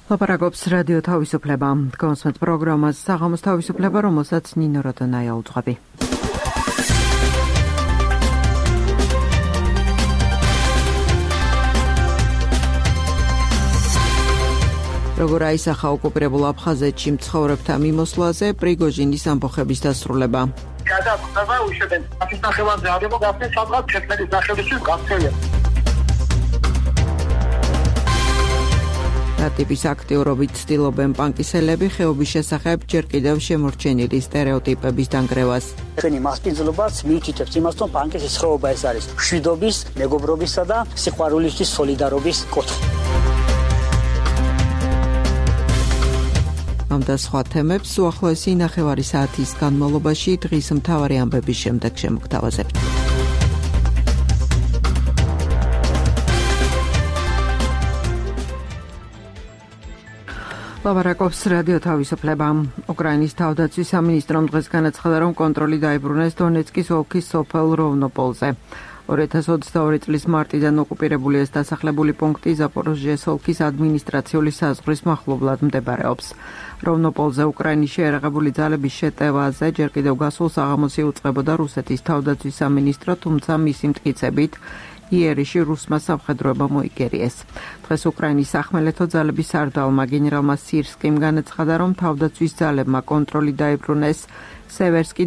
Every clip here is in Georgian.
ლაპარაკობს რადიო თავისუფლება. კონსმეთ პროგრამას საღამოს თავისუფლება, რომელსაც ნინო როდონაია უძღვები. როგორ აისახა ოკუპირებულ აფხაზეთში მცხოვრებთა მიმოსვლაზე პრიგოჟინის ამბოხების დასრულება. გადაწყდა უშედეგო პაკისტანელებს დადებო გასცენ სადღაც ჩექმედის ნახევრისთვის გაქცევა. ტიპის აქტიურობით ცდილობენ პანკისელები ხეობის შესახებ ჯერ კიდევ შემორჩენილი სტერეოტიპების დანგრევას. ჩვენი მასპინძლობაც მიუთითებს იმას, რომ პანკისის ხეობა ეს არის მშვიდობის, მეგობრობისა და სიყვარულისთვის სოლიდარობის კუთხე. ამ და სხვა თემებს უახლოესი ნახევარი საათის განმავლობაში დღის მთავარი ამბების შემდეგ შემოგთავაზებთ. ლაპარაკობს რადიო თავისუფლება. უკრაინის თავდაცვის სამინისტრომ დღეს განაცხადა, რომ კონტროლი დაიბრუნეს დონეცკის ოლქის სოფელ როვნოპოლზე. 2022 წლის მარტიდან ოკუპირებული ეს დასახლებული პუნქტი ზაპოროჟიეს ოლქის ადმინისტრაციული საზღვრის მახლობლად მდებარეობს. როვნოპოლზე უკრაინის შეერაღებული ძალების შეტევაზე ჯერ კიდევ გასულ საღამოს იუწყებოდა რუსეთის თავდაცვის სამინისტრო, თუმცა მისი მტკიცებით იერიში რუსმა სამხედროებმა მოიგერიეს. დღეს უკრაინის სახმელეთო ძალების სარდალმა გენერალმა სირსკიმ განაცხადა, რომ თავდაცვის ძალებმა კონტროლი დაიბრუნეს სევერსკი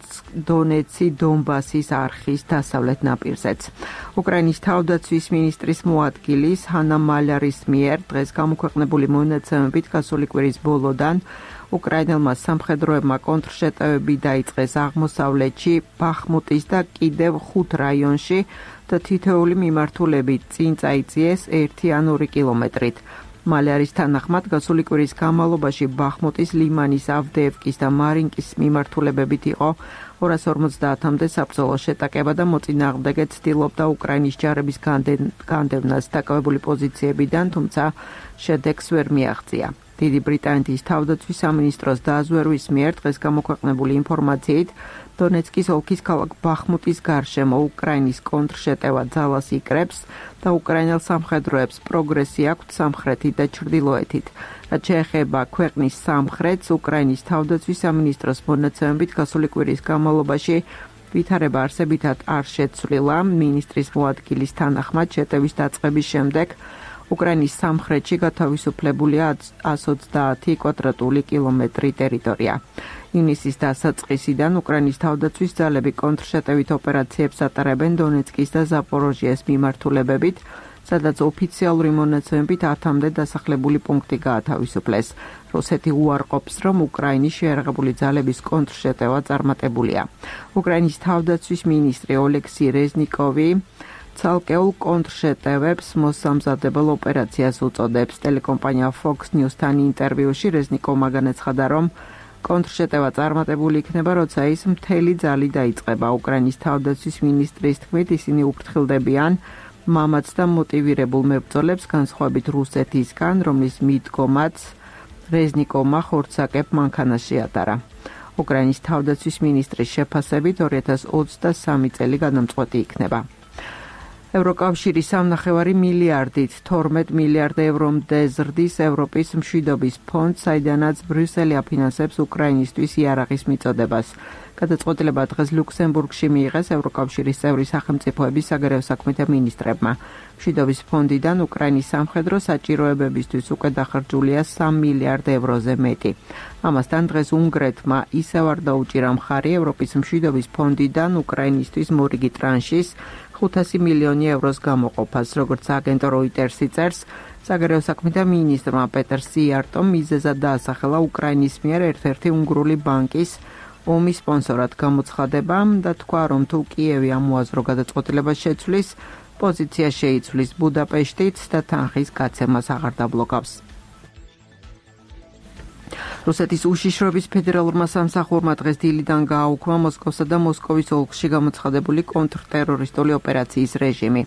დონეცი დონბასის არხის დასავლეთ ნაპირზეც. უკრაინის თავდაცვის მინისტრის მოადგილის ჰანა მალარის მიერ დღეს გამოქვეყნებული მონაცემებით გასული კვირის ბოლოდან უკრაინელმა სამხედროებმა კონტრშეტევები დაიწყეს აღმოსავლეთში, ბახმუტის და კიდევ 5 რაიონში და თითოეული მიმართულებით წინ წაიწიეს 1 ან 2 კილომეტრით. მალარის თანახმად გასული კვირის განმავლობაში ბახმუტის, ლიმანის, ავდეევკის და მარინკის მიმართულებებით იყო 250-მდე საბრძოლო შეტაკება და მოწინააღმდეგე ცდილობდა უკრაინის ჯარების განდევნას დაკავებული პოზიციებიდან, თუმცა შედეგს ვერ მიაღწია. დიდი ბრიტანეთის თავდაცვის სამინისტროს დაზვერვის მიერ დღეს გამოქვეყნებული ინფორმაციით დონეცკის ოლქის ქალაქ ბახმუტის გარშემო უკრაინის კონტრშეტევა ძალას იკრებს და უკრაინელ სამხედროებს პროგრესი აქვთ სამხრეთით და ჩრდილოეთით. რაც შეეხება ქვეყნის სამხრეთს, უკრაინის თავდაცვის სამინისტროს მონაცემებით გასული კვირის განმავლობაში ვითარება არსებითად არ შეცვლილა. მინისტრის მოადგილის თანახმად შეტევის დაწყების შემდეგ უკრაინის სამხრეთში გათავისუფლებულია 130 კვადრატული კილომეტრი ტერიტორია. ივნისის დასაწყისიდან უკრაინის თავდაცვის ძალები კონტრშეტევით ოპერაციებს ატარებენ დონეცკის და ზაპოროჟიეს მიმართულებებით, სადაც ოფიციალური მონაცემებით 10-მდე დასახლებული პუნქტი გაათავისუფლეს. რუსეთი უარყოფს, რომ უკრაინის შეერაღებული ძალების კონტრშეტევა წარმატებულია. უკრაინის თავდაცვის მინისტრი ოლექსი რეზნიკოვი ცალკეულ კონტრშეტევებს მოსამზადებელ ოპერაციას უწოდებს. ტელეკომპანია Fox News-თან ინტერვიუში რეზნიკოვმა განაცხადა, რომ კონტრშეტევა წარმატებული იქნება, როცა ის მთელი ძალი დაიწყება. უკრაინის თავდაცვის მინისტრის თქმით, ისინი უფრთხილდებიან მამაც და მოტივირებულ მებრძოლებს, განსხვავებით რუსეთისგან, რომლის მიდგომაც რეზნიკოვმა ხორცაკებ მანქანას შეატარა. უკრაინის თავდაცვის მინისტრის შეფასებით 2023 წელი გადამწყვეტი იქნება. ევროკავშირი 3.5 მილიარდით 12 მილიარდ ევრომდე ზრდის ევროპის მშვიდობის ფონდს, საიდანაც ბრიუსელი აფინანსებს უკრაინისთვის იარაღის მიწოდებას. გადაწყვეტილება დღეს ლუქსემბურგში მიიღეს ევროკავშირის წევრი სახელმწიფოების საგარეო საქმეთა მინისტრებმა. მშვიდობის ფონდიდან უკრაინის სამხედრო საჭიროებებისთვის უკვე დახარჯულია 3 მილიარდ ევროზე მეტი. ამასთან დღეს უნგრეთმა ისევ არ დაუჭირა მხარი ევროპის მშვიდობის ფონდიდან უკრაინისთვის მორიგი ტრანშის 500 მილიონი ევროს გამოყოფას. როგორც აგენტო როიტერსი წერს, საგარეო საქმეთა მინისტრმა პეტერ სიარტომ მიზეზად დაასახელა უკრაინის მიერ ერთ-ერთი უნგრული ბანკის ომის სპონსორად გამოცხადება და თქვა, რომ თუ კიევი ამ უაზრო გადაწყვეტილებას შეცვლის, პოზიცია შეიცვლის ბუდაპეშტით და თანხის გაცემას აღარ დაბლოკავს. რუსეთის უშიშროების ფედერალურმა სამსახურმა დღეს დილიდან გააუქმა მოსკოვსა და მოსკოვის ოლქში გამოცხადებული კონტრტერორისტული ოპერაციის რეჟიმი.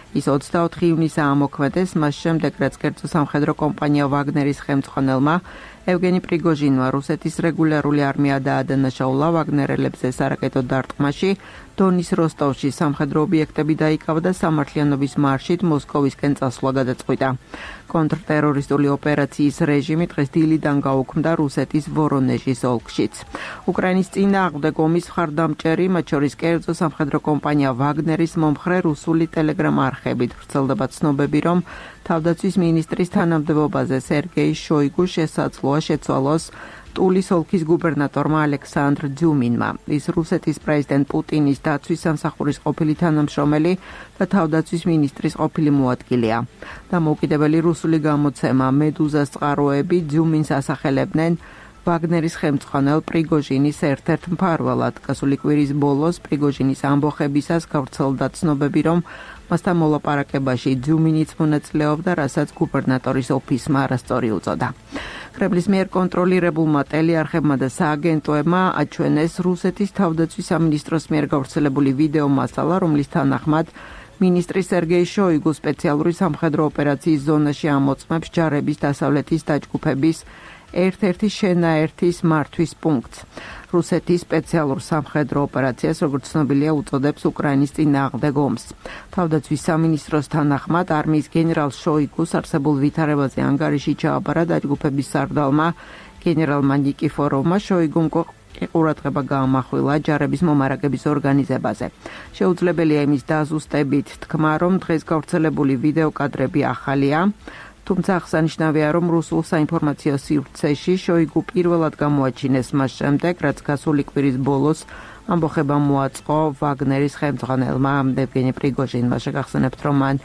ის 24 ივნისაა ამოქმედეს, მას შემდეგ რაც კერძო სამხედრო კომპანია ვაგნერის ხელმძღვანელმა ევგენი პრიგოჟინმა რუსეთის რეგულარული არმია დაადანაშაულა ვაგნერელებზე სარაკეტო დარტყმაში, დონის როსტოვში სამხედრო ობიექტები დაიკავა და სამართლიანობის მარშით მოსკოვისკენ წასვლა გადაწყვიტა. კონტრტერორისტული ოპერაციის რეჟიმი დღეს დილიდან გაუქმდა რუსეთის ვორონეჟის ოლქშიც. უკრაინის წინააღმდეგ ომის მხარდამჭერი, მათ შორის კერძო სამხედრო კომპანია ვაგნერის მომხრე რუსული ტელეგრამ არხებით ვრცელდება ცნობები, რომ თავდაცვის მინისტრის თანამდებობაზე სერგეი შოიგუ შესაძლოა შეცვალოს ტულის ოლქის გუბერნატორმა ალექსანდრ ძიუმინმა. ის რუსეთის პრეზიდენტ პუტინის დაცვის სამსახურის ყოფილი თანამშრომელი და თავდაცვის მინისტრის ყოფილი მოადგილეა. დამოუკიდებელი რუსული გამოცემა მედუზას წყაროები ძიუმინს ასახელებდნენ ვაგნერის ხელმძღვანელ პრიგოჟინის ერთ-ერთ მფარველად. გასული კვირის ბოლოს პრიგოჟინის ამბოხებისას გავრცელდა ცნობები, რომ მასთან მოლაპარაკებაში ძიუმინიც მონაწილეობდა, რასაც გუბერნატორის ოფისმა არასწორი უწოდა. კრემლის მიერ კონტროლირებულმა ტელეარხებმა და სააგენტოებმა აჩვენეს რუსეთის თავდაცვის სამინისტროს მიერ გავრცელებული ვიდეო მასალა, რომლის თანახმად მინისტრი სერგეი შოიგუ სპეციალური სამხედრო ოპერაციის ზონაში ამოწმებს ჯარების დასავლეთის დაჯგუფების ერთ-ერთი შენაერთის მართვის პუნქტს. რუსეთის სპეციალურ სამხედრო ოპერაციას, როგორც ცნობილია, უწოდებს უკრაინის წინააღმდეგ ომს. თავდაცვის სამინისტროს თანახმად არმიის გენერალ შოიგუს არსებულ ვითარებაზე ანგარიში ჩააბარა დაჯგუფების სარდალმა გენერალმა ნიკიფოროვმა. შოიგუმ ყურადღება გაამახვილა ჯარების მომარაგების ორგანიზებაზე. შეუძლებელია იმის დაზუსტებით თქვა, რომ დღეს გავრცელებული ვიდეო კადრები ახალია. თუმცა აღსანიშნავია, რომ რუსულ საინფორმაციო სივრცეში შოიგუ პირველად გამოაჩინეს მას შემდეგ, რაც გასული კვირის ბოლოს ამბოხება მოაწყო ვაგნერის ხელმძღვანელმა ევგენი პრიგოჟინმა. შეგახსენებთ, რომ მან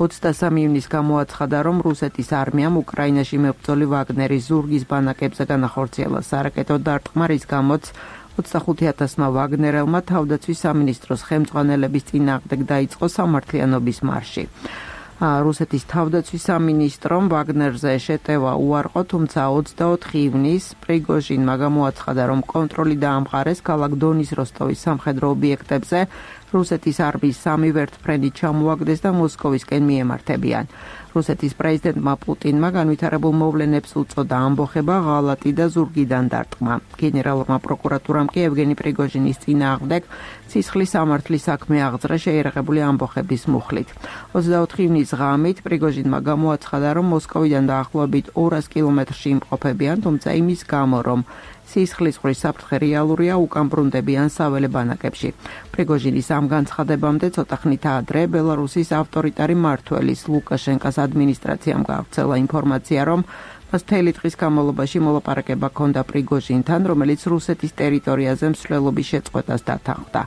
23 ივნისს გამოაცხადა, რომ რუსეთის არმიამ უკრაინაში მებრძოლი ვაგნერის ზურგის ბანაკებზე განახორციელა სარაკეტო დარტყმა, რის გამოც 25,000-მა ვაგნერელმა თავდაცვის სამინისტროს ხელმძღვანელების წინააღმდეგ დაიწყო სამართლიანობის მარში. რუსეთის თავდაცვის სამინისტრომ ვაგნერზე შეტევა უარყო, თუმცა 24 ივნისს პრიგოჟინმა გამოაცხადა, რომ კონტროლი დაამყარეს ქალაქ დონის როსტოვის სამხედრო ობიექტებზე, რუსეთის არმიის 3 ვერტმფრენი ჩამოაგდეს და მოსკოვისკენ მიემართებიან. რუსეთის პრეზიდენტმა პუტინმა განვითარებულ მოვლენებს უწოდა ამბოხება ღალატი და ზურგიდან დარტყმა. გენერალურმა პროკურატურამ კი ევგენი პრიგოჟინის წინააღმდეგ სისხლის სამართლის საქმე აღძრა შეიარაღებული ამბოხების მუხლით. 24 ივნისს ღამით პრიგოჟინმა გამოაცხადა, რომ მოსკოვიდან დაახლოებით 200 კილომეტრში იმყოფებიან, თუმცა იმის გამო, რომ სისხლისღვრის საფრთხე რეალურია, უკან ბრუნდებიან საველე ბანაკებში. პრიგოჟინის ამ განცხადებამდე ცოტა ხნით ადრე ბელარუსის ავტორიტარი მმართველის ლუკაშენკას ადმინისტრაციამ გავრცელა ინფორმაცია, რომ მას მთელი დღის განმავლობაში მოლაპარაკება ჰქონდა პრიგოჟინთან, რომელიც რუსეთის ტერიტორიაზე მსვლელობის შეწყვეტას დათანხმდა.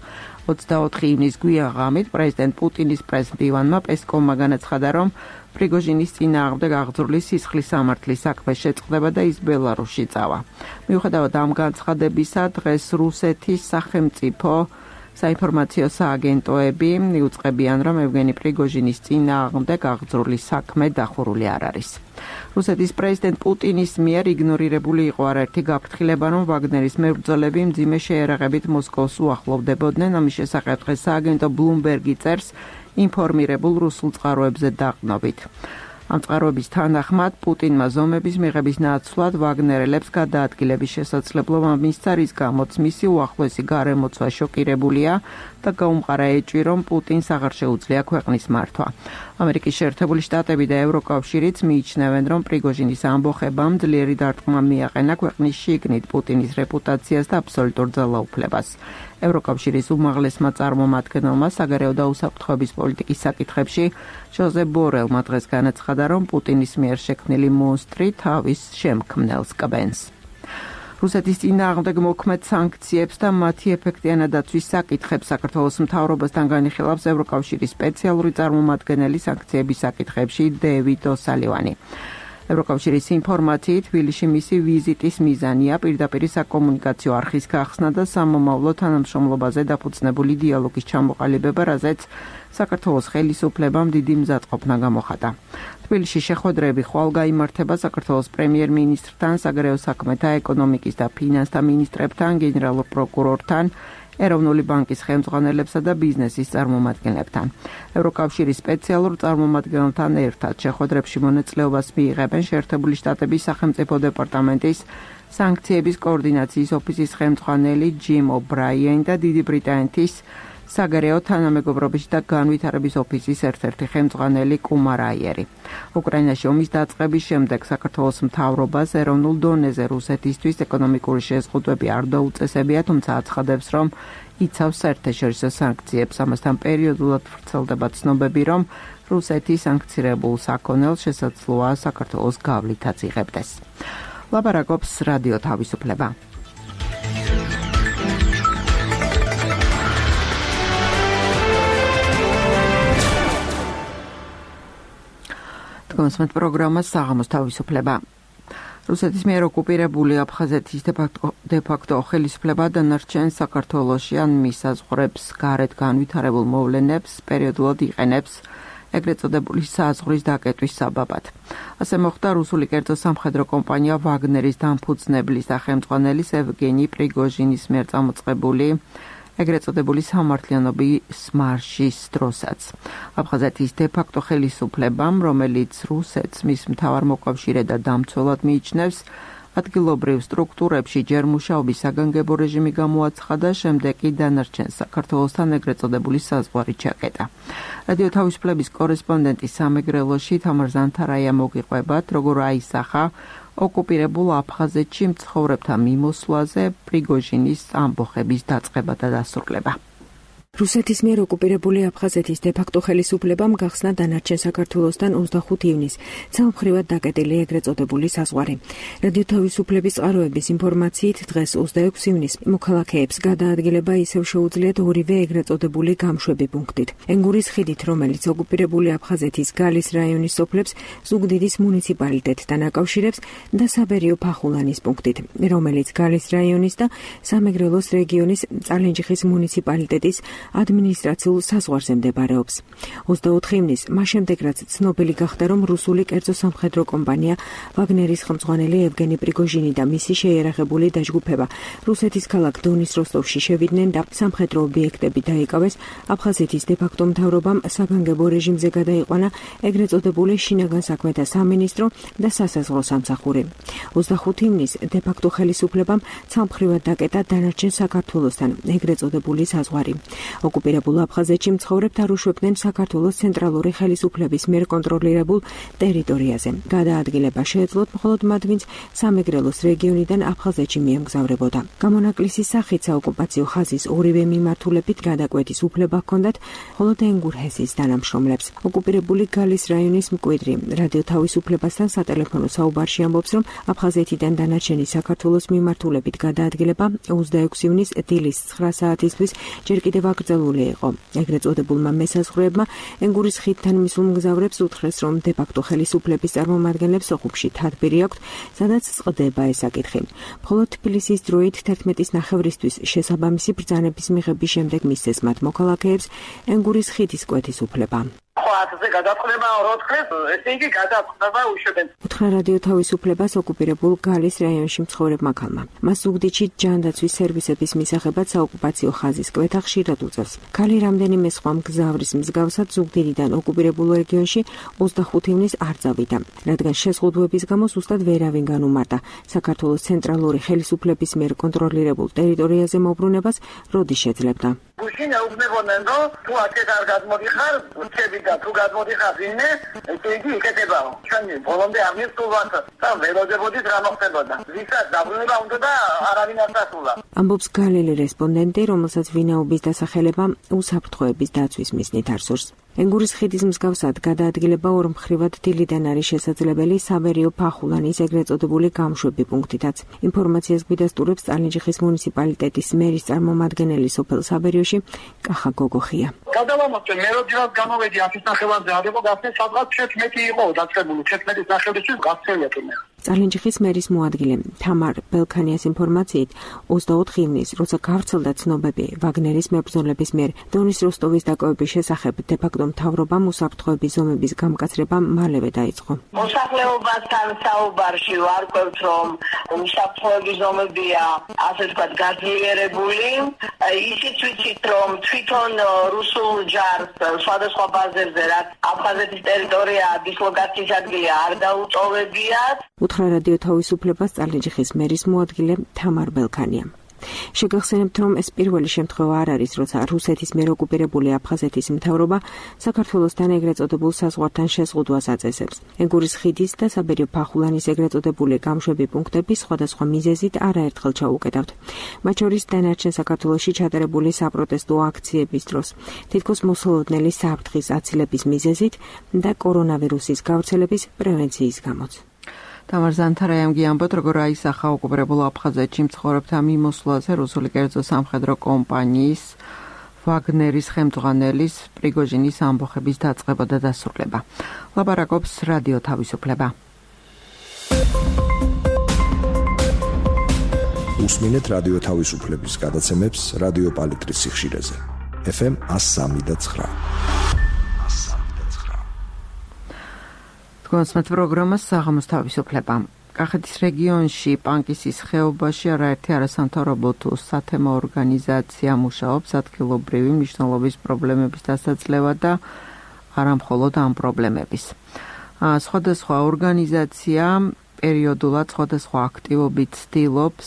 24 ივნისს გვიან ღამით პრეზიდენტ პუტინის პრესმდივანმა პესკოვმა განაცხადა, რომ პრიგოჟინის წინააღმდეგ აღძრული სისხლის სამართლის საქმე შეწყდება და ის ბელარუსში წავა. მიუხედავად ამ განცხადებისა, დღეს რუსეთის სახელმწიფო საინფორმაციო სააგენტოები მიუწყებიან, რომ ევგენი პრიგოჟინის წინააღმდეგ აღძრული საქმე დახურული არ არის. რუსეთის პრეზიდენტ პუტინის მიერ იგნორირებული იყო არაერთი გაფრთხილება, რომ ვაგნერის მებრძოლები მძიმე შეერაღებით მოსკოვს უახლოვდებოდნენ. ამის შესახებ დღეს სააგენტო ბლუმბერგი წერს ინფორმირებულ რუსულ წყაროებზე დაყნობით. ამ წყაროების თანახმად პუტინმა ზომების მიღების ნაცვლად ვაგნერელებს გადაადგილების შესაძლებლობა მისცა, რის გამოც მისი უახლოესი გარემოცვა შოკირებულია და გაუმყარა ეჭვი, რომ პუტინს აღარ შეუძლია ქვეყნის მართვა. ამერიკის შეერთებული შტატები და ევროკავშირიც მიიჩნევენ, რომ პრიგოჟინის ამბოხებამ ძლიერი დარტყმა მიაყენა ქვეყნის შიგნით პუტინის რეპუტაციას და აბსოლუტურ ძალაუფლებას. ევროკავშირის უმაღლესმა წარმომადგენელმა საგარეო და უსაფრთხოების პოლიტიკის საკითხებში ჟოზეფ ბორელმა დღეს განაცხადა, რომ პუტინის მიერ შექმნილი მონსტრი თავის შემქმნელს კბენს. რუსეთის წინააღმდეგ მოქმედ სანქციებს და მათი ეფექტიანად დაცვის საკითხებს საქართველოს მთავრობასთან განიხილავს ევროკავშირის სპეციალური წარმომადგენელი სანქციების საკითხებში დევიდ ოსალივანი. ევროკავშირის ინფორმაციით, თბილისში მისი ვიზიტის მიზანია პირდაპირ საკომუნიკაციო არხის გახსნა და სამომავლო თანამშრომლობაზე დაფუძნებული დიალოგის ჩამოყალიბება, რაზეც საქართველოს ხელისუფლებამ დიდი მზადყოფნა გამოხატა. თბილისში შეხვედრები ხვალ გაიმართება საქართველოს პრემიერ-მინისტრთან, საგარეო საქმეთა, ეკონომიკის და ფინანსთა მინისტრებთან, გენერალურ პროკურორთან, ეროვნული ბანკის ხელმძღვანელებსა და ბიზნესის წარმომადგენლებთან. ევროკავშირის სპეციალურ წარმომადგენელთან ერთად შეხვედრებში მონაწილეობას მიიღებენ შეერთებული შტატების სახელმწიფო დეპარტამენტის სანქციების კოორდინაციის ოფისის ხელმძღვანელი ჯიმ ობრაიენი და დიდი ბრიტანეთის საგარეო თანამეგობრობის და განვითარების ოფისის ერთ-ერთი ხელმძღვანელი კუმარ აიერი. უკრაინაში ომის დაწყების შემდეგ საქართველოს მთავრობას ეროვნულ დონეზე რუსეთისთვის ეკონომიკური შეზღუდვები არ დაუწესებია, თუმცა აცხადებს, რომ იცავს საერთაშორისო სანქციებს. ამასთან პერიოდულად ვრცელდება ცნობები, რომ რუსეთი სანქცირებულ საქონელს შესაძლოა საქართველოს გავლითაც იღებდეს. ლაპარაკობს რადიო თავისუფლება. კონსმეთ პროგრამა საღამოს თავისუფლება. რუსეთის მიერ ოკუპირებული აფხაზეთის დე-ფაქტო ხელისუფლება დანარჩენ საქართველოში ან მის საზღვრებს გარეთ განვითარებულ მოვლენებს პერიოდულად იყენებს ეგრეთ წოდებული საზღვრის დაკეტვის საბაბად. ასე მოხდა რუსული კერძო სამხედრო კომპანია ვაგნერის დამფუძნებლის და ხელმძღვანელის ევგენი პრიგოჟინის მიერ წამოწყებული ეგრეთ წოდებული სამართლიანობის მარშის დროსაც. აფხაზეთის დე-ფაქტო ხელისუფლებამ, რომელიც რუსეთს მის მთავარ მოკავშირე და დამცველად მიიჩნევს, ადგილობრივ სტრუქტურებში ჯერ მუშაობის საგანგებო რეჟიმი გამოაცხადა, შემდეგ კი დანარჩენ საქართველოსთან ეგრეთ წოდებული საზღვარი ჩაკეტა. რადიო თავისუფლების კორესპონდენტი სამეგრელოში თამარ ზანთარაია მოგიყვებათ, როგორ აისახა ოკუპირებულ აფხაზეთში მცხოვრებთა მიმოსვლაზე პრიგოჟინის ამბოხების დაწყება და დასრულება. რუსეთის მიერ ოკუპირებული აფხაზეთის დე-ფაქტო ხელისუფლებამ გახსნა დანარჩენ საქართველოსთან 25 ივნისს ცალმხრივად დაკეტილი ეგრეთ წოდებული საზღვარი. რადიო თავისუფლების წყაროების ინფორმაციით დღეს 26 ივნისს მოქალაქეებს გადაადგილება ისევ შეუძლიათ ორივე ეგრეთ წოდებული გამშვები პუნქტით. ენგურის ხიდით, რომელიც ოკუპირებული აფხაზეთის გალის რაიონის სოფლებს ზუგდიდის მუნიციპალიტეტთან აკავშირებს და საბერიო ფახულანის პუნქტით, რომელიც გალის რაიონის და სამეგრელოს რეგიონის წალენჯიხის მუნიციპალიტეტის ადმინისტრაციულ საზღვარზე მდებარეობს. 24 ივნისს მას შემდეგ, რაც ცნობილი გახდა, რომ რუსული კერძო სამხედრო კომპანია ვაგნერის ხელმძღვანელი ევგენი პრიგოჟინი და მისი შეიარაღებული დაჯგუფება რუსეთის ქალაქ დონის როსტოვში შევიდნენ და სამხედრო ობიექტები დაიკავეს, აფხაზეთის დე-ფაქტო მთავრობამ საგანგებო რეჟიმზე გადაიყვანა ეგრეთ წოდებული შინაგან საქმეთა სამინისტრო და სასაზღვრო სამსახური. 25 ივნისს დე-ფაქტო ხელისუფლებამ ცალმხრივად დაკეტა დანარჩენ საქართველოსთან ეგრეთ წოდებული საზღვარი. ოკუპირებულ აფხაზეთში მცხოვრებთა რუშვებდნენ საქართველოს ცენტრალური ხელისუფლების მიერ კონტროლირებულ ტერიტორიაზე. გადაადგილება შეეძლოთ მხოლოდ მათ, ვინც სამეგრელოს რეგიონიდან აფხაზეთში მიემგზავრებოდა. გამონაკლისის სახით საოკუპაციო ხაზის ორივე მიმართულებით გადაკვეთის უფლება ჰქონდათ მხოლოდ ენგურჰესის თანამშრომლებს. ოკუპირებული გალის რაიონის მკვიდრი რადიო თავისუფლებასთან სატელეფონო საუბარში ამბობს, რომ აფხაზეთიდან დანარჩენი საქართველოს მიმართულებით გადაადგილება 26 ივნისს დილის 9 საათისთვის ჯერ კიდევ აკრძალული იყო. ეგრეთ წოდებულმა მესაზღვრეებმა ენგურის ხიდთან მისულ მგზავრებს უთხრეს, რომ დე-ფაქტო ხელისუფლების წარმომადგენლებს ოხუმში თათბირი აქვთ, სადაც წყდება ეს საკითხი. მხოლოდ თბილისის დროით 11-ის ნახევრისთვის შესაბამისი ბრძანების მიღების შემდეგ მისცეს მათ მოქალაქეებს ენგურის ხიდის კვეთის უფლება. ხოათზე გადაწყდება როთხეს, ესე იგი გადაწყდება უშვებენ. უთხრა რადიო თავისუფლებას ოკუპირებულ გალის რაიონში მცხოვრებმა ქალმა. მას ზუგდიდში ჯანდაცვის სერვისების მისაღებად საოკუპაციო ხაზის კვეთა ხშირად უწევს. ქალი რამდენიმე სხვა მგზავრის მსგავსად ზუგდიდიდან ოკუპირებულ რეგიონში 25 ივნისს არ წავიდა, რადგან შეზღუდვების გამო ზუსტად ვერავინ განუმარტა საქართველოს ცენტრალური ხელისუფლების მიერ კონტროლირებულ ტერიტორიაზე მოbrunებას როდის შეძლებდა. გუშინა უგნებოდნენ, რომ თუ აქეთ არ გადმოდიხარ, უჩები და თუ გადმოდიხარ ვინმე, ესე იგი იქეთებაო. ჩვენი ბოლომდე ამის თულვათ და ველოდებოდით რა მოხდებოდა. ვისაც დაბრუნება უნდა და არავინ არ დასულა. ამბობს გალელი რესპონდენტი, რომელსაც ვინაობის დასახელება უსაფრთხოების დაცვის მიზნით არსურს. ენგურის ხიდის მსგავსად გადაადგილება ორმხრივად დილიდან არის შესაძლებელი საბერიო ფახულანის ეგრეთ წოდებული გამშვები პუნქტითაც. ინფორმაციას გვიდასტურებს წალენჯიხის მუნიციპალიტეტის მერის წარმომადგენელი სოფელ საბერიოში კახა გოგოხია. გადავამოწმე, მე როდესაც გამოვედი აქ ის ნახევარზე არ იყო გასცენ, სადღაც 11 იყო დაწყებული, 11-ის ნახევრისთვის გასცელია თუმცა. წალენჯიხის მერის მოადგილე თამარ ბელქანიას ინფორმაციით 24 ივნის, როცა გავრცელდა ცნობები ვაგნერის მებრძოლების მიერ დონის როსტოვის დაკავების შესახებ, დე-ფაქტო მთავრობამ უსაფრთხოების ზომების გამკაცრება მალევე დაიწყო. მოსახლეობასთან საუბარში ვარკვევთ, რომ უსაფრთხოების ზომებია, ასე ვთქვათ, გაძლიერებული. ისიც ვიცით, რომ თვითონ რუსულ ჯარს სხვადასხვა ბაზებზე, რაც აფხაზეთის ტერიტორია დისლოკაციის ადგილი არ დაუტოვებიათ. უთხრა რადიო თავისუფლებას წალენჯიხის მერის მოადგილე თამარ ბელქანია. შეგახსენებთ, რომ ეს პირველი შემთხვევა არ არის, როცა რუსეთის მიერ ოკუპირებული აფხაზეთის მთავრობა საქართველოსთან ეგრეთ წოდებულ საზღვართან შეზღუდვას აწესებს. ენგურის ხიდის და საბერიო ფახულანის ეგრეთ წოდებული გამშვები პუნქტები სხვადასხვა მიზეზით არაერთხელ ჩაუკეტავთ. მათ შორის დანარჩენ საქართველოში ჩატარებული საპროტესტო აქციების დროს, თითქოს მოსალოდნელი საფრთხის აცილების მიზეზით და კორონავირუსის გავრცელების პრევენციის გამოც. თამარ ზანთარაიამ გიამბოთ, როგორ აისახა ოკუპირებულ აფხაზეთში მცხოვრებთა მიმოსვლაზე რუსული კერძო სამხედრო კომპანიის ვაგნერის ხელმძღვანელის პრიგოჟინის ამბოხების დაწყება და დასრულება. ლაპარაკობს რადიო თავისუფლება. უსმინეთ რადიო თავისუფლების გადაცემებს რადიო პალიტრის სიხშირეზე. FM 103.9. გონსმეთ პროგრამას საღამოს თავისუფლება. კახეთის რეგიონში პანკისის ხეობაში არაერთი არასამთავრობო თუ სათემო ორგანიზაცია მუშაობს ადგილობრივი მნიშვნელობის პრობლემების დასაძლევად და არა მხოლოდ ამ პრობლემების. სხვადასხვა ორგანიზაცია პერიოდულად სხვადასხვა აქტივობით ცდილობს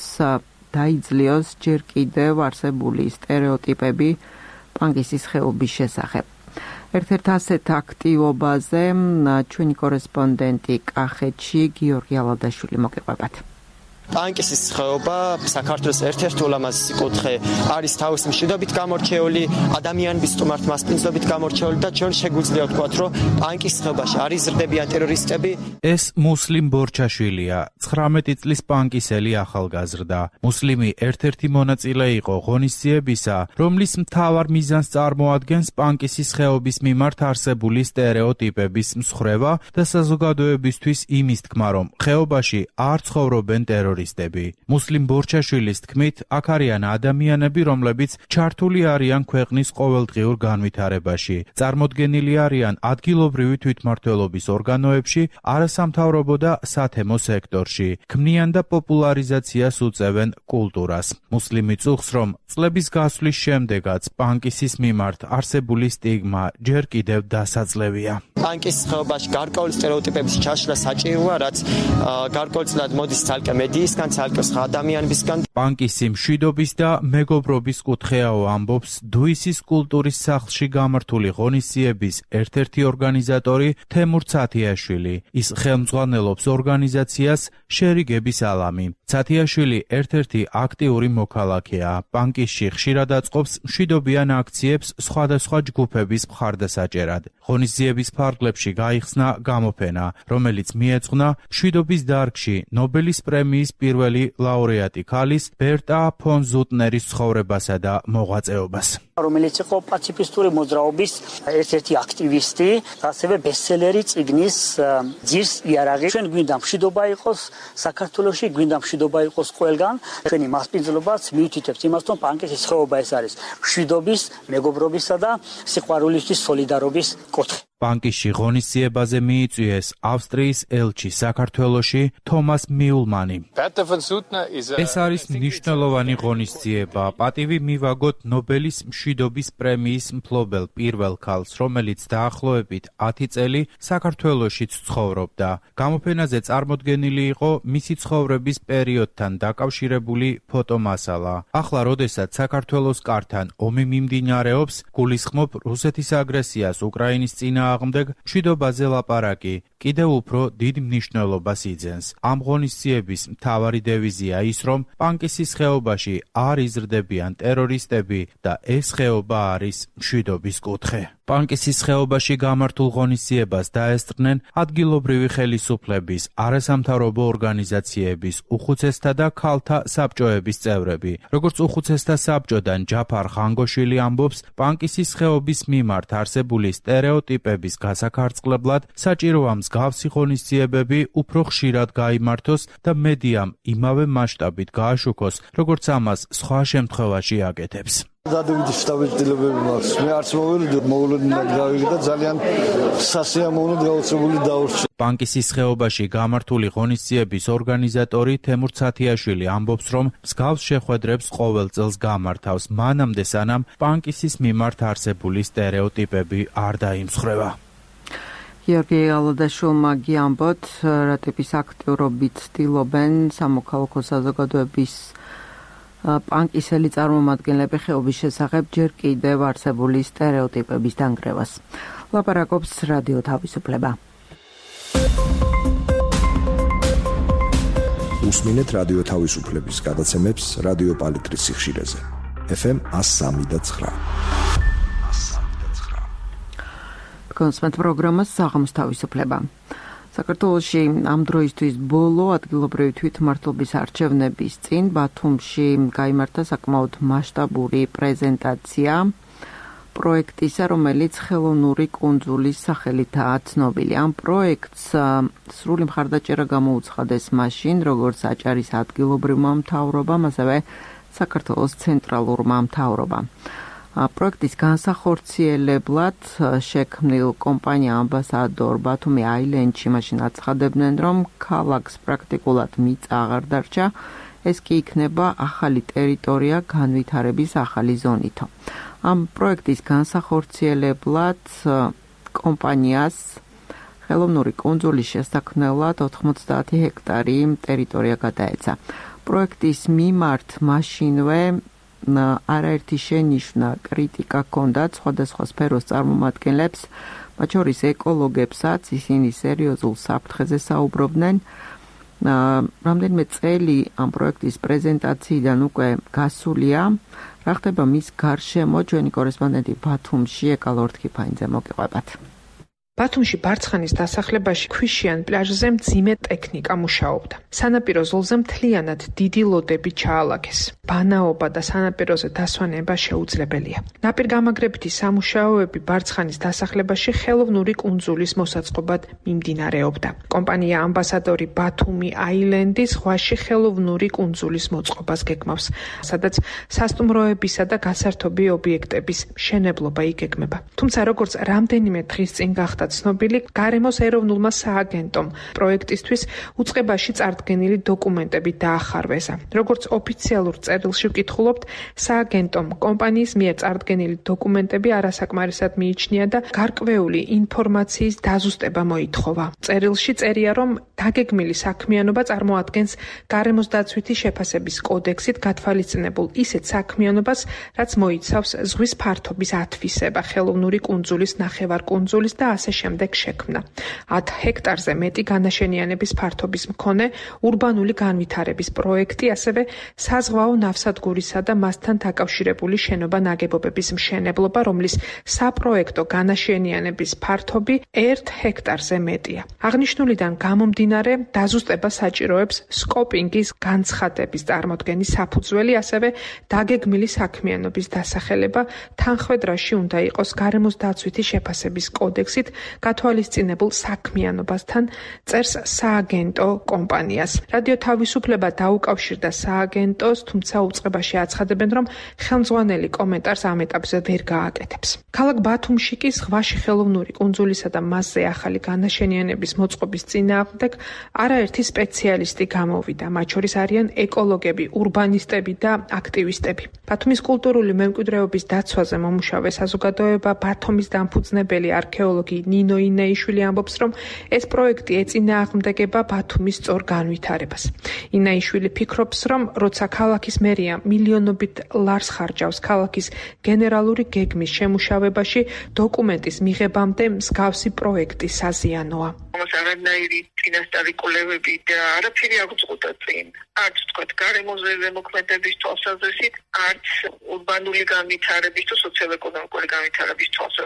დაიძლიოს ჯერ კიდევ არსებული სტერეოტიპები პანკისის ხეობის შესახებ. ერთ-ერთ ასეთ აქტივობაზე ჩვენი კორესპონდენტი კახეთში გიორგი ალადაშვილი მოგეყვებათ. პანკისის ხეობა საქართველოს ერთ-ერთი ულამაზესი კუთხე არის თავისი მშვიდობით გამორჩეული, ადამიანების სტუმართ მასპინძლობით გამორჩეული და ჩვენ შეგვიძლია ვთქვათ, რომ პანკის ხეობაში არ იზრდებიან ტერორისტები. ეს მუსლიმ ბორჩაშვილია, 19 წლის პანკისელი ახალგაზრდა. მუსლიმი ერთ-ერთი მონაწილე იყო ღონისძიებისა, რომლის მთავარ მიზანს წარმოადგენს პანკისის ხეობის მიმართ არსებული სტერეოტიპების მსხრევა და საზოგადოებისთვის იმის თქმა, რომ ხეობაში არ ცხოვრობენ ტერორისტები. მუსლიმ ბორჩაშვილის თქმით, აქ არიან ადამიანები, რომლებიც ჩართული არიან ქვეყნის ყოველდღიურ განვითარებაში. წარმოდგენილი არიან ადგილობრივი თვითმმართველობის ორგანოებში, არასამთავრობო და სათემო სექტორში. ქმნიან და პოპულარიზაციას უწევენ კულტურას. მუსლიმი წუხს, რომ წლების გასვლის შემდეგაც პანკისის მიმართ არსებული სტიგმა ჯერ კიდევ დასაძლევია. პანკის ხეობაში გარკვეული სტერეოტიპების ჩაშლა საჭიროა, რაც გარკვეულწილად მოდის ცალკე მედიისგან, ცალკე სხვა ადამიანებისგან. პანკისი მშვიდობის და მეგობრობის კუთხეაო, ამბობს დუისის კულტურის სახლში გამართული ღონისძიების ერთ-ერთი ორგანიზატორი თემურ ცათიაშვილი. ის ხელმძღვანელობს ორგანიზაციას შერიგების ალამი. ცათიაშვილი ერთ-ერთი აქტიური მოქალაქეა. პანკისში ხშირად აწყობს მშვიდობიან აქციებს სხვადასხვა ჯგუფების მხარდასაჭერად. ღონისძიების ფარგლებში გაიხსნა გამოფენა, რომელიც მიეძღვნა მშვიდობის დარგში ნობელის პრემიის პირველი ლაურეატი ქალის ბერტა ფონ ზუტნერის ცხოვრებასა და მოღვაწეობას. რომელიც იყო პაციფისტური მოძრაობის ერთ-ერთი აქტივისტი, ასევე ბესტსელერი წიგნის ძირს იარაღი. ჩვენ გვინდა მშვიდობა იყოს საქართველოში, გვინდა მშვიდობა იყოს ყველგან. ჩვენი მასპინძლობაც მიუთითებს იმას, რომ პანკისის ხეობა ეს არის მშვიდობის, მეგობრობისა და სიყვარულისთვის სოლიდარობის კუთხე. პანკისში ღონისძიებაზე მიიწვიეს ავსტრიის ელჩი საქართველოში თომას მიულმანი. ეს არის მნიშვნელოვანი ღონისძიება. პატივი მივაგოთ ნობელის მშვიდობის პრემიის მფლობელ პირველ ქალს, რომელიც დაახლოებით 10 წელი საქართველოშიც ცხოვრობდა. გამოფენაზე წარმოდგენილი იყო მისი ცხოვრების პერიოდთან დაკავშირებული ფოტომასალა. ახლა, როდესაც საქართველოს კართან ომი მიმდინარეობს, გულისხმობ რუსეთის აგრესიას უკრაინის წინააღმდეგ, მშვიდობაზე ლაპარაკი კიდევ უფრო დიდ მნიშვნელობას იძენს. ამ ღონისძიების მთავარი დევიზია ის, რომ პანკისის ხეობაში არ იზრდებიან ტერორისტები და ეს ხეობა არის მშვიდობის კუთხე. პანკისის ხეობაში გამართულ ღონისძიებას დაესწრნენ ადგილობრივი ხელისუფლების, არასამთავრობო ორგანიზაციების, უხუცესთა და ქალთა საბჭოების წევრები. როგორც უხუცესთა საბჭოდან ჯაფარ ხანგოშვილი ამბობს, პანკისის ხეობის მიმართ არსებული სტერეოტიპების გასაქარწყლებლად საჭიროა მსგავსი ღონისძიებები უფრო ხშირად გაიმართოს და მედიამ იმავე მასშტაბით გააშუქოს, როგორც ამას სხვა შემთხვევაში აკეთებს. დადებითი შთაბეჭდილებები მაქვს. მე არც მოულოდნელად გავიგე და ძალიან სასიამოვნოდ გაოცებული დაურჩი. პანკისის ხეობაში გამართული ღონისძიების ორგანიზატორი თემურ ცათიაშვილი ამბობს, რომ მსგავს შეხვედრებს ყოველ წელს გამართავს, მანამდე სანამ პანკისის მიმართ არსებული სტერეოტიპები არ დაიმსხვრევა. გიორგი ალადაშვილმა გიამბოთ, რა ტიპის აქტიურობით ცდილობენ სამოქალაქო საზოგადოების პანკისელი წარმომადგენლები ხეობის შესახებ ჯერ კიდევ არსებული სტერეოტიპების დანგრევას. ლაპარაკობს რადიო თავისუფლება. უსმინეთ რადიო თავისუფლების გადაცემებს რადიო პალიტრის სიხშირეზე. FM 103.9. კონსმეთ პროგრამას საღამოს თავისუფლება. საქართველოში ამ დროისთვის ბოლო ადგილობრივი თვითმმართველობის არჩევნების წინ ბათუმში გაიმართა საკმაოდ მასშტაბური პრეზენტაცია პროექტისა, რომელიც ხელოვნური კუნძულის სახელითაა ცნობილი. ამ პროექტს სრული მხარდაჭერა გამოუცხადეს მაშინ, როგორც აჭარის ადგილობრივმა მთავრობამ, ასევე საქართველოს ცენტრალურმა მთავრობამ. პროექტის განსახორციელებლად შექმნილ კომპანია ამბასადორ ბათუმი აილენდში მაშინ აცხადებდნენ, რომ ქალაქს პრაქტიკულად მიწა აღარ დარჩა, ეს კი იქნება ახალი ტერიტორია განვითარების ახალი ზონითო. ამ პროექტის განსახორციელებლად კომპანიას ხელოვნური კუნძულის შესაქმნელად 90 ჰექტარი ტერიტორია გადაეცა. პროექტის მიმართ მაშინვე არაერთი შენიშვნა კრიტიკა ჰქონდათ სხვადასხვა სფეროს წარმომადგენლებს, მათ შორის ეკოლოგებსაც, ისინი სერიოზულ საფრთხეზე საუბრობდნენ. რამდენიმე წელი ამ პროექტის პრეზენტაციიდან უკვე გასულია. რა ხდება მის გარშემო, ჩვენი კორესპონდენტი ბათუმში ეკალ ორთქიფაინძე მოგიყვებათ. ბათუმში ბარცხანის დასახლებაში ქვიშიან პლაჟზე მძიმე ტექნიკა მუშაობდა. სანაპირო ზოლზე მთლიანად დიდი ლოდები ჩაალაგეს. ბანაობა და სანაპიროზე დასვენება შეუძლებელია. ნაპირგამაგრებითი სამუშაოები ბარცხანის დასახლებაში ხელოვნური კუნძულის მოსაწყობად მიმდინარეობდა. კომპანია ამბასადორი ბათუმი აილენდი ზღვაში ხელოვნური კუნძულის მოწყობას გეგმავს, სადაც სასტუმროებისა და გასართობი ობიექტების მშენებლობა იგეგმება. თუმცა როგორც რამდენიმე დღის წინ გახდა ცნობილი, გარემოს ეროვნულმა სააგენტომ პროექტისთვის უწყებაში წარდგენილი დოკუმენტები დაახარვეზა. როგორც ოფიციალურ წერილში ვკითხულობთ, სააგენტომ კომპანიის მიერ წარდგენილი დოკუმენტები არასაკმარისად მიიჩნია და გარკვეული ინფორმაციის დაზუსტება მოითხოვა. წერილში წერია, რომ დაგეგმილი საქმიანობა წარმოადგენს გარემოს დაცვითი შეფასების კოდექსით გათვალისწინებულ ისეთ საქმიანობას, რაც მოიცავს ზღვის ფართობის ათვისება, ხელოვნური კუნძულის, ნახევარკუნძულის და ასე შემდეგ შექმნა. 10 ჰექტარზე მეტი განაშენიანების ფართობის მქონე ურბანული განვითარების პროექტი, ასევე საზღვაო ნავსადგურისა და მასთან დაკავშირებული შენობა-ნაგებობების მშენებლობა, რომლის საპროექტო განაშენიანების ფართობი 1 ჰექტარზე მეტია. აღნიშნულიდან გამომდინარე, დაზუსტება საჭიროებს სკოპინგის განცხადების წარმოდგენის საფუძველი, ასევე დაგეგმილი საქმიანობის დასახელება თანხმედრაში უნდა იყოს გარემოს დაცვითი შეფასების კოდექსით გათვალისწინებულ საქმიანობასთან, წერს სააგენტო კომპანიას. რადიო თავისუფლება დაუკავშირდა სააგენტოს, თუმცა უწყებაში აცხადებენ, რომ ხელმძღვანელი კომენტარს ამ ეტაპზე ვერ გააკეთებს. ქალაქ ბათუმში კი ზღვაში ხელოვნური კუნძულისა და მასზე ახალი განაშენიანების მოწყობის წინააღმდეგ არაერთი სპეციალისტი გამოვიდა. მათ შორის არიან ეკოლოგები, ურბანისტები და აქტივისტები. ბათუმის კულტურული მემკვიდრეობის დაცვაზე მომუშავე საზოგადოება ბათუმის დამფუძნებელი არქეოლოგი ნინო ინაიშვილი ამბობს, რომ ეს პროექტი ეწინააღმდეგება ბათუმის სწორ განვითარებას. ინაიშვილი ფიქრობს, რომ როცა ქალაქის მერია მილიონობით ლარს ხარჯავს ქალაქის გენერალური გეგმის შემუშავებაში, დოკუმენტის მიღებამდე მსგავსი პროექტი საზიანოა. არანაირი წინასწარი კვლევები და არაფერი არ გვწყვეტა წინ. არც თქვათ გარემოზე ზემოქმედების თვალსაზრისით, არც ურბანული განვითარების თუ სოციალ-ეკონომიკური განვითარების თვალსაზრისით.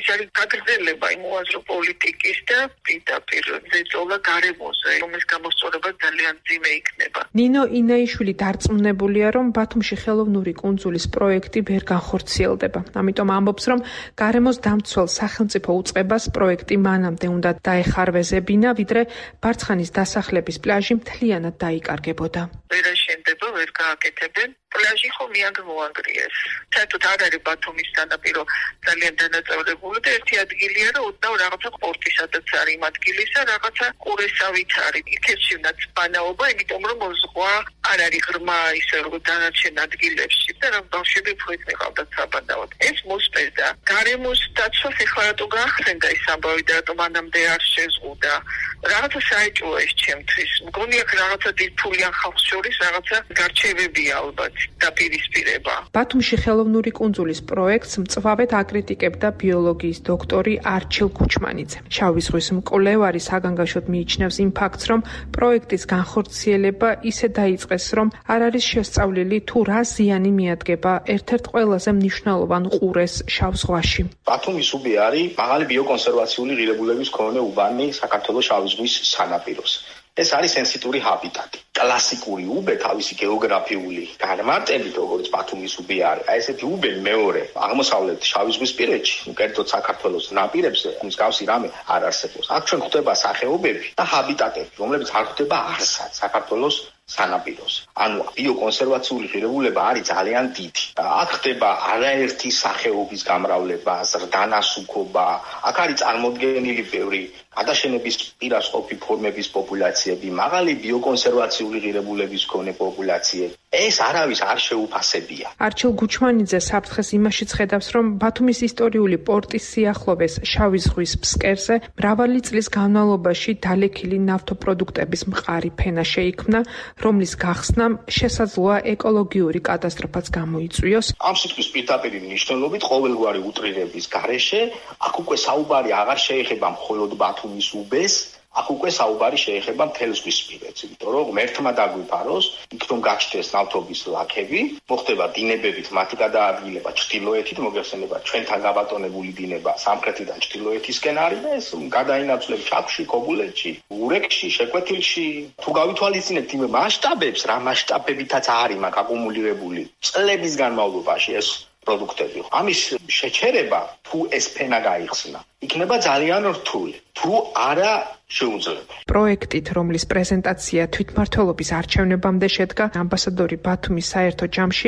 ეს არის გაგრძელება იმ უაზრო პოლიტიკის და პირდაპირ ზეწოლა გარემოზე, რომლის გამოსწორება ძალიან მძიმე იქნება. ნინო ინაიშვილი დარწმუნებულია, რომ ბათუმში ხელოვნური კუნძულის პროექტი ვერ განხორციელდება. ამიტომ ამბობს, რომ გარემოს დამცველ სახელმწიფო უწყებას პროექტი მანამდე უნდა დაეხარვეზებინა, ვიდრე ბარცხანის დასახლების პლაჟი მთლიანად დაიკარგებოდა. ვერ აშენდება, ვერ გააკეთებენ. პლაჟი ხომ მიანგმოანგრიეს. საერთოდ არ არის ბათუმის სანაპირო ძალიან დანაწევრებული და ერთი ადგილია, რომ ოდნავ რაღაცა პორტი სადაც არის იმ ადგილისა, რაღაცა ყურესავით არის. იქეჩვენაც ბანაობა, იმიტომ რომ ზღვა არ არის ღრმა ისე როგორც დანარჩენ ადგილებში და რომ ბავშვები უფრო იყავდათ საბანაოდ. ეს მოსპერდა. გარემოს დაცვას ეხლა რატო გაახსენდა ის ამბავი და რატომ მანამდე არ შეზღუდა. რაღაცა საეჭვოა ეს ჩემთვის. მგონია რაღაცა დიდფულიან ხალხს შორის რაღაცა გარჩევებია ალბათ. დაპირისპირება. ბათუმში ხელოვნური კუნძულის პროექტს მწვავედ აკრიტიკებდა ბიოლოგიის დოქტორი არჩილ გუჩმანიძე. შავი ზღვის მკვლევარი საგანგაშოდ მიიჩნევს იმ ფაქტს, რომ პროექტის განხორციელება ისე დაიწყეს, რომ არ არის შესწავლილი თუ რა ზიანი მიადგება ერთ-ერთ ყველაზე მნიშვნელოვან ყურეს შავ ზღვაში. ბათუმის უბე არის მაღალი ბიოკონსერვაციული ღირებულების მქონე უბანი საქართველოს შავი ზღვის სანაპიროს. ეს არის სენსიტური ჰაბიტატი. კლასიკური უბე თავისი გეოგრაფიული განმარტებით, როგორც ბათუმის უბე არის. აი ესეთი უბე მეორე აღმოსავლეთ შავი ზღვის პირეთში, კერძოდ საქართველოს ნაპირებზე, მსგავსი რამე არ არსებობს. აქ ჩვენ ხვდება სახეობები და ჰაბიტატები, რომლებიც არ ხვდება არსად საქართველოს სანაპიროს. ანუ ბიოკონსერვაციული ღირებულება არის ძალიან დიდი. აქ ხდება არაერთი სახეობის გამრავლება, ზრდანასუქობა, აქ არის წარმოდგენილი ბევრი გადაშენების პირას ყოფი ფორმების პოპულაციები, მაღალი ბიოკონსერვაციული ღირებულების მქონე პოპულაციები. ეს არავის არ შეუფასებია. არჩილ გუჩმანიძე საფრთხეს იმაშიც ხედავს, რომ ბათუმის ისტორიული პორტის სიახლოვეს შავი ზღვის ფსკერზე მრავალი წლის განმავლობაში დალექილი ნავთობპროდუქტების მყარი ფენა შეიქმნა, რომლის გახსნამ შესაძლოა ეკოლოგიური კატასტროფაც გამოიწვიოს. ამ სიტყვის პირდაპირი მნიშვნელობით ყოველგვარი უტრირების გარეშე აქ უკვე საუბარი აღარ შეეხება მხოლოდ ბათუმის უბეს, აქ უკვე საუბარი შეეხება მთელ ზღვისპირეთს, იმიტომ რომ ღმერთმა დაგვიფაროს, იქ რომ გაჩნდეს ნავთობის ლაქები, მოხდება დინებებით მათი გადაადგილება ჩრდილოეთით, მოგეხსენება ჩვენთან გაბატონებული დინება სამხრეთიდან ჩრდილოეთისკენ არის და ეს გადაინაცვლებს ჩაქვში, ქობულეთში, ურეკში, შეკვეთილში. თუ გავითვალისწინებთ იმ მასშტაბებს, რა მასშტაბებითაც არის მაგ აკუმულირებული წლების განმავლობაში ეს პროდუქტები. ამის შეჩერება, თუ ეს ფენა გაიხსნა, იქნება ძალიან რთული, თუ არა შეუძლებელი. პროექტით, რომლის პრეზენტაცია თვითმმართველობის არჩევნებამდე შედგა, ამბასადორი ბათუმის საერთო ჯამში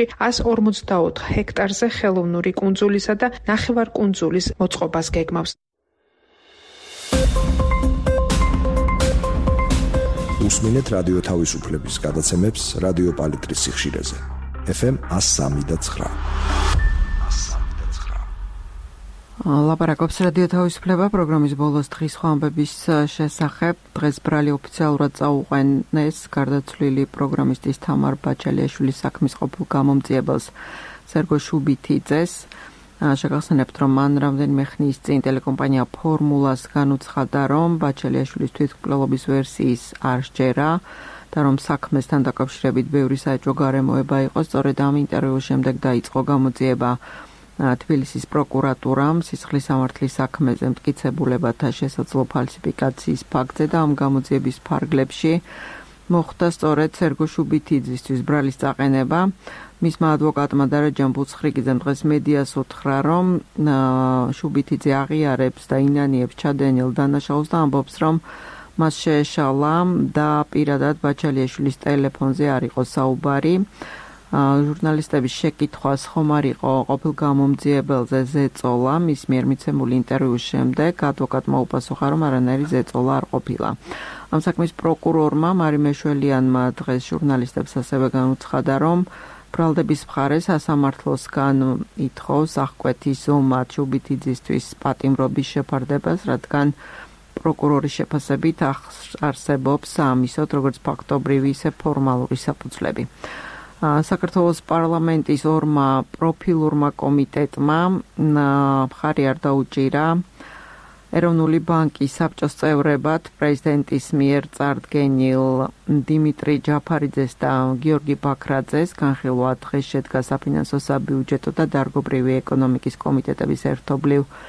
154 ჰექტარზე ხელოვნური კუნძულისა და ნახევარკუნძულის მოწყობას გეგმავს. უსმინეთ რადიო თავისუფლების გადაცემებს რადიო პალიტრის სიხშირეზე. FM 103.9. ლაპარაკობს რადიო თავისუფლება პროგრამის ბოლოს დღის ხვამბების შესახებ. დღეს ბრალი ოფიციალურად წაუყვენეს გარდაცვლილი პროგრამისტის თამარ ბაჩალიაშვილის საქმის ყოფილ გამომძიებელს სერგო შუბითიძეს. შეგახსენებთ, რომ მან რამდენიმე ხნის წინ ტელეკომპანია ფორმულას განუცხადა, რომ ბაჩალიაშვილის თვითმკვლელობის ვერსიის არ სჯერა და რომ საქმესთან დაკავშირებით ბევრი საეჭვო გარემოება იყო. სწორედ ამ ინტერვიუს შემდეგ დაიწყო გამოძიება თბილისის პროკურატურამ სისხლის სამართლის საქმეზე მტკიცებულებათა შესაძლო ფალსიფიკაციის ფაქტზე და ამ გამოძიების ფარგლებში მოხდა სწორედ სერგო შუბითიძისთვის ბრალის წაყენება. მისმა ადვოკატმა და რაჯან ბუცხრიგიძემ დღეს მედიას უთხრა, რომ შუბითიძე აღიარებს და ინანიებს ჩადენილ დანაშაულს და ამბობს, რომ მას შეეშალა და პირადად ბაჩალიაშვილის ტელეფონზე არ იყო საუბარი. ჟურნალისტების შეკითხვას ხომ არ იყო ყოფილ გამომძიებელზე ზეწოლა, მის მიერ მიცემული ინტერვიუს შემდეგ ადვოკატმა უპასუხა, რომ არანაირი ზეწოლა არ ყოფილა. ამ საქმის პროკურორმა მარი მეშველიანმა დღეს ჟურნალისტებს ასევე განუცხადა, რომ ბრალდების მხარე სასამართლოსგან ითხოვს აღკვეთის ზომად შუბითიძისთვის პატიმრობის შეფარდებას, რადგან პროკურორის შეფასებით არსებობს ამისოთ, როგორც ფაქტობრივი, ისე ფორმალური საფუძვლები. საქართველოს პარლამენტის ორმა პროფილურმა კომიტეტმა მხარი არ დაუჭირა ეროვნული ბანკის საბჭოს წევრებად პრეზიდენტის მიერ წარდგენილ დიმიტრი ჯაფარიძეს და გიორგი ბაქრაძეს. განხილვა დღეს შედგა საფინანსო, საბიუჯეტო და დარგობრივი ეკონომიკის კომიტეტების ერთობლივ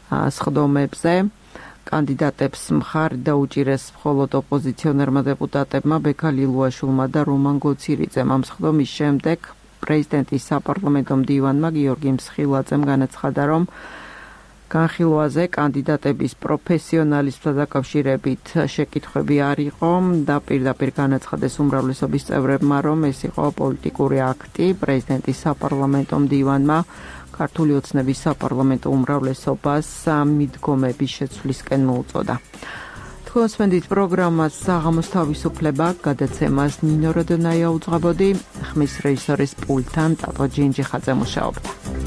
სხდომებზე. კანდიდატებს მხარი დაუჭირეს მხოლოდ ოპოზიციონერმა დეპუტატებმა ბექა ლილუაშვილმა და რომან გოცირიძემ. ამ სხდომის შემდეგ პრეზიდენტის საპარლამენტო მდივანმა გიორგი მსხილაძემ განაცხადა, რომ განხილვაზე კანდიდატების პროფესიონალიზმთან დაკავშირებით შეკითხვები არ იყო და პირდაპირ განაცხადეს უმრავლესობის წევრებმა, რომ ეს იყო პოლიტიკური აქტი. პრეზიდენტის საპარლამენტო მდივანმა ქართული ოცნების საპარლამენტო უმრავლესობას მიდგომების შეცვლისკენ მოუწოდა. თქვენსმენდით პროგრამას საღამოს თავისუფლება, გადაცემას ნინო როდონაია უძღვებოდი, ხმის რეჟისორის პულტთან ტატო ჯინჯიხაძე მუშაობდა.